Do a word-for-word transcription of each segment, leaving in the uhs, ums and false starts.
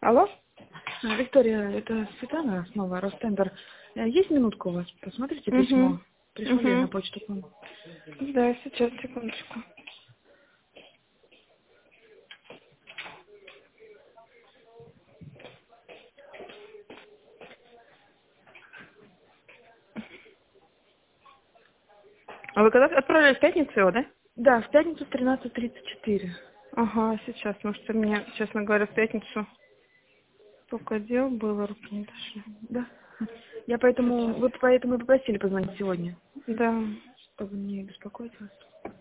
Алло? А, Виктория, это Светлана снова, Ростендер. Э, Есть минутку у вас? Посмотрите Угу. письмо. Пришло ли на Угу. почту к вам? Да, сейчас, секундочку. А вы когда отправляли в пятницу его, да? Да, в пятницу в тринадцать тридцать четыре. Ага, сейчас, потому что мне, честно говоря, в пятницу столько дел было, руки не дошли. Да. Я поэтому, Сейчас. вот поэтому и попросили позвонить сегодня, Да. чтобы не беспокоить вас.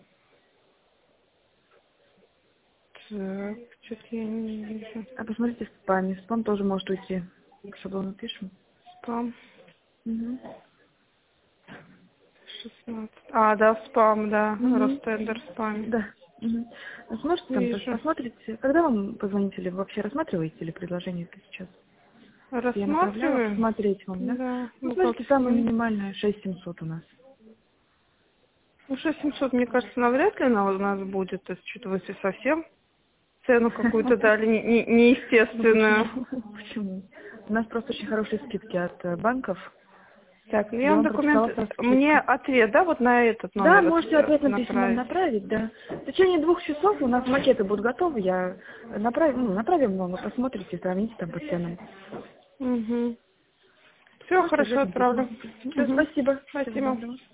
Так, что-то я не вижу. А посмотрите в спаме. Спам тоже может уйти. К шаблону пишем. Спам. Угу. шестнадцать. А, да, спам, да. Угу. Ростендер в спаме. Да. Угу. А сможете там пос- Вижу. посмотрите, когда вам позвонить или вы вообще рассматриваете ли предложение это сейчас? Я направляла Рассматриваю. посмотреть вам, да? Да, Ну, ну как смотрите, самое сказать. минимальное шесть семьсот у нас. Ну, шесть семьсот, мне кажется, навряд ли она у нас будет, то есть, что-то если совсем цену какую-то дали не- не- Ну почему? неестественную. Почему? У нас просто очень хорошие скидки от э, банков. Так, ну я Я вам вам документ, прописала сразу мне скидку. ответ, да, вот на этот Да, номер можете э, ответным письмом направить? направить, да. В течение двух часов у нас макеты будут готовы. Я направим, ну, направим вам, вы посмотрите, сравните там по ценам. Угу. Все, Можете хорошо, ответным письмом. отправлю. Все, Угу. спасибо. Всего Спасибо. доброго.